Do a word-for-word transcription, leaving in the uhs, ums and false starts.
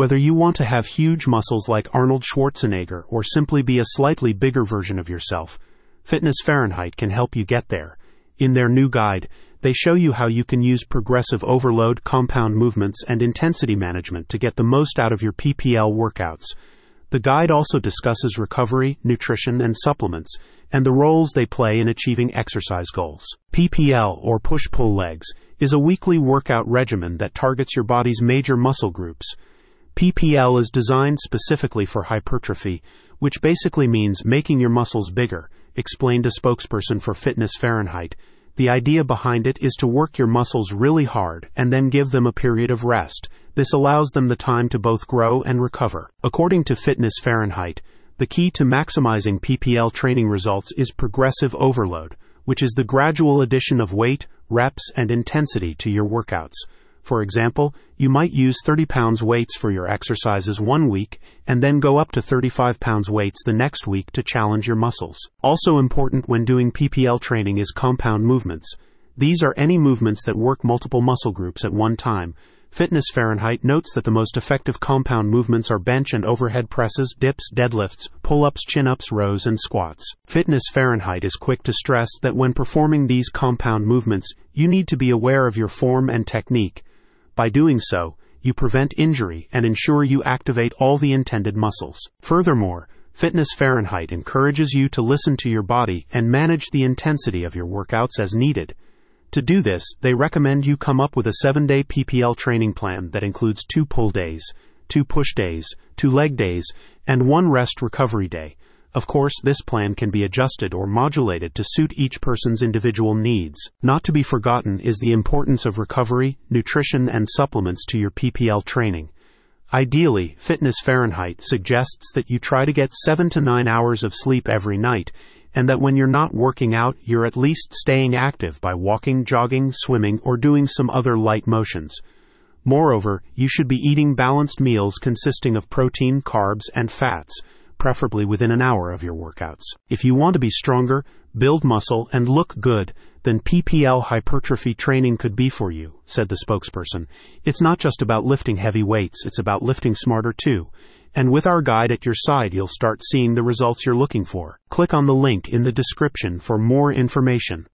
Whether you want to have huge muscles like Arnold Schwarzenegger or simply be a slightly bigger version of yourself, Fitness Fahrenheit can help you get there. In their new guide, they show you how you can use progressive overload, compound movements, and intensity management to get the most out of your P P L workouts. The guide also discusses recovery, nutrition, and supplements, and the roles they play in achieving exercise goals. P P L, or push-pull legs, is a weekly workout regimen that targets your body's major muscle groups. P P L is designed specifically for hypertrophy, which basically means making your muscles bigger, explained a spokesperson for Fitness Fahrenheit. The idea behind it is to work your muscles really hard and then give them a period of rest. This allows them the time to both grow and recover. According to Fitness Fahrenheit, the key to maximizing P P L training results is progressive overload, which is the gradual addition of weight, reps, and intensity to your workouts. For example, you might use thirty pounds weights for your exercises one week and then go up to thirty-five pounds weights the next week to challenge your muscles. Also important when doing P P L training is compound movements. These are any movements that work multiple muscle groups at one time. Fitness Fahrenheit notes that the most effective compound movements are bench and overhead presses, dips, deadlifts, pull-ups, chin-ups, rows, and squats. Fitness Fahrenheit is quick to stress that when performing these compound movements, you need to be aware of your form and technique. By doing so, you prevent injury and ensure you activate all the intended muscles. Furthermore, Fitness Fahrenheit encourages you to listen to your body and manage the intensity of your workouts as needed. To do this, they recommend you come up with a seven-day P P L training plan that includes two pull days, two push days, two leg days, and one rest recovery day. Of course, this plan can be adjusted or modulated to suit each person's individual needs. Not to be forgotten is the importance of recovery, nutrition, and supplements to your P P L training. Ideally, Fitness Fahrenheit suggests that you try to get seven to nine hours of sleep every night, and that when you're not working out, you're at least staying active by walking, jogging, swimming, or doing some other light motions. Moreover, you should be eating balanced meals consisting of protein, carbs, and fats, preferably within an hour of your workouts. If you want to be stronger, build muscle, and look good, then P P L hypertrophy training could be for you, said the spokesperson. It's not just about lifting heavy weights, it's about lifting smarter too. And with our guide at your side, you'll start seeing the results you're looking for. Click on the link in the description for more information.